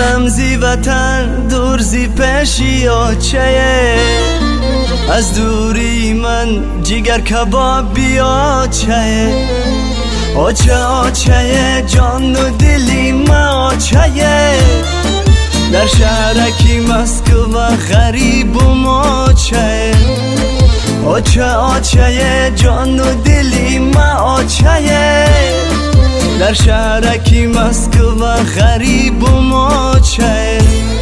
دورم زی وطن دور زی پیشی آچه، از دوری من جگر کبابی آچه، آچه آچه جان و دلی ما آچه، در شهرکی مسکو و غریب و ماچه، آچه آچه جان و دلی ما آچه، در شهرکی مسکو و غریب و ماچه،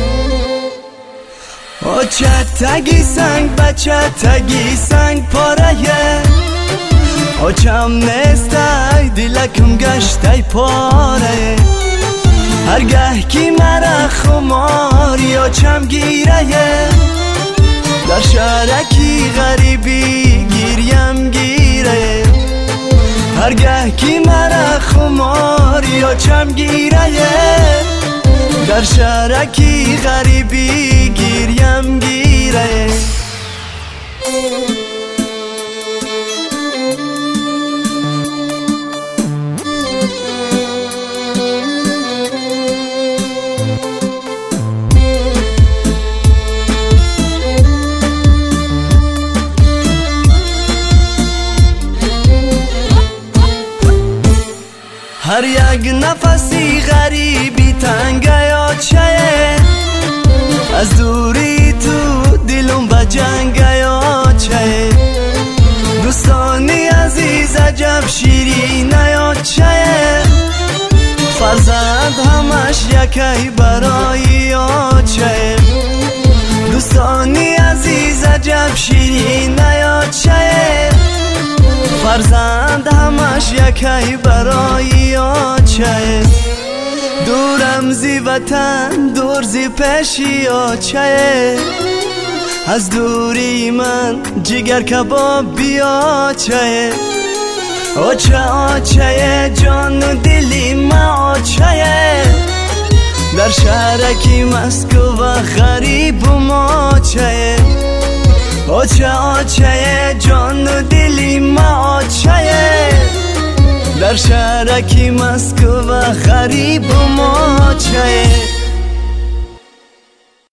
آچه تگی سنگ بچه تگی سنگ پاره، آچه هم نیسته دلکم گشته پاره، هرگه کی مرا خماری آچم گیره، در شهرکی غریبی گیریم گیره، هرگه کی مرا خماری آچم گیره، در شهرکی غریبی گیریم گیره. هر یک نفسی غریبی تنگه آچه، از دوری تو دلم به جنگه آچه، دوستانی عزیز عجب شیرینه آچه، فرزند همش یکی برای آچه، دوستانی عزیز عجب شیرینه آچه، فرزند همش یکی برای آچه، دورم زی وطن دور زی پیشی آچه، از دوری من جگر کبابی آچه، آچه آچه جان و دلی ما آچه، در شهرکی مسکو و غریب و ماچه، آچه آچه جان و دلی ما آچه، در شهرکی مسکو و غریب و ماچه.